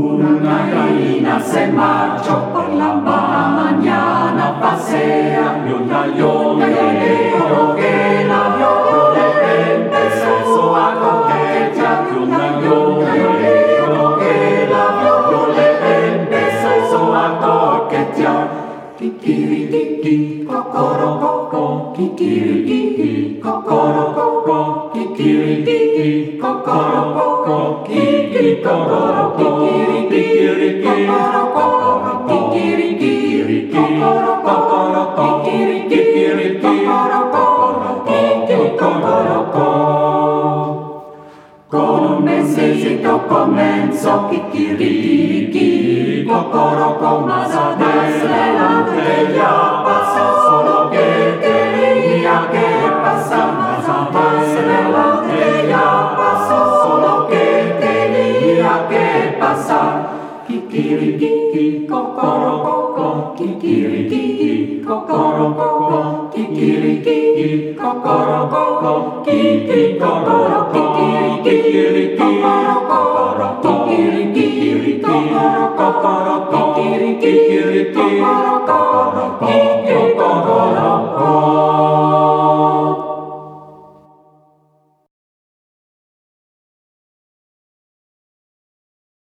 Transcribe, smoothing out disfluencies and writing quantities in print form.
Una gallina se marchó por la mañana, pasea y un gallinero que la vio le empezó a coquetear. Y un gallinero que la vio le empezó a coquetear. Kikiriki, cocorococo, kikiriki, cocorococo, kikiriki, cocorococo, kikiriki, cocorococo, kikiriki, cocorococo, kikiriki, cocorococo, kikiriki, cocorococo. Con un mesecito comenzó kikiriki, cocoroco, más adelante ya pasó lo que tenía que pasar. Más adelante ya pasó lo que tenía que pasar. Kikiriki, cocoroco, kikiriki, cocoroco, kikiriki, cocoroco, kikiriki, cocoroco, kikiriki, cocoroco, kikiriki, cocoroco, kikiriki, cocoroco, kikiriki.